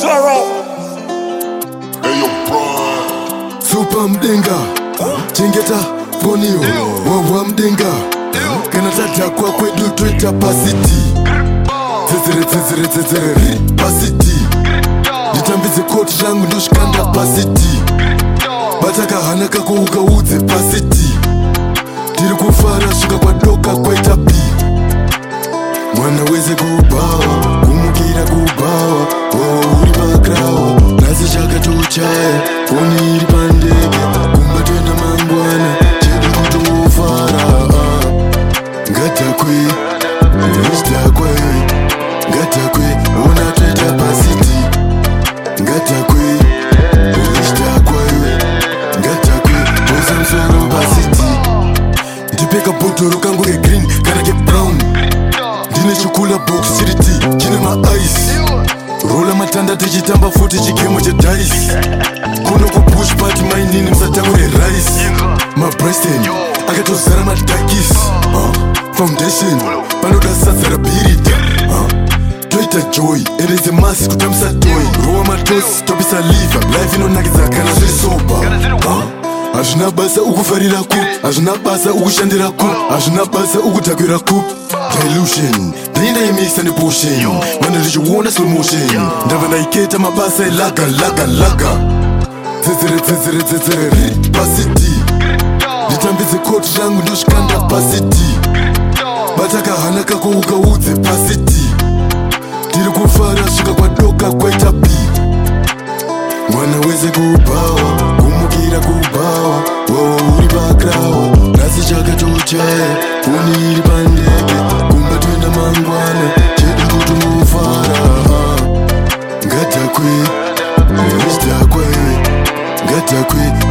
Super mdenga chengeta fonio wawa mdenga kana tata kwa kwedu Twitter pasiti tsetsere pasiti nditambize koti rangu ndoshikanda pasiti bataka hana kako ukaudze pasiti tiri kufara svika kwadoka kwaita pi mwana wese kubawa kumukira kubawa uri pakrawa nasi chakatochaya foni iri pandege kumba toenda mangwana chedu kutofara ngatakwe nechtakwe ngatakwe ona toita pasiti ngatakwe nechtakwe ngatakwe toisa musoro pasiti ndipeka bhotoro kangu kegreen kana kebrown ndine chikula box chiri ti chine maice rola matanda tichitamba futi chigemo chedice kuno kupush party mainini musatangure rice mabristen akatozara madakis foundation panoda sadza rabirita toita joy endeze masi kutamisa toy rowa matosi topisa liver life inonakidza kana zviri soba hazvina basa ukufarira ku hazvina basa ukushandira ku hazvina basa ukutakwira ku dilution ndaindaimisa nepotion vana ndichiona slow motion ndava ndaiketa mabasa elaga tsetsere pasiti nditambidze koti rangu ndoshikanda pasiti bataka hana kako ukaudze pasiti tiri kufara svika kwadoka kwaita pi mwana wese kubawa kumukira kubawa uri pakrawa nasi chakatochaya foni iri pandege kumba toenda mangwana chedu kutomufara ngatakwe nechtakwe ngatakwe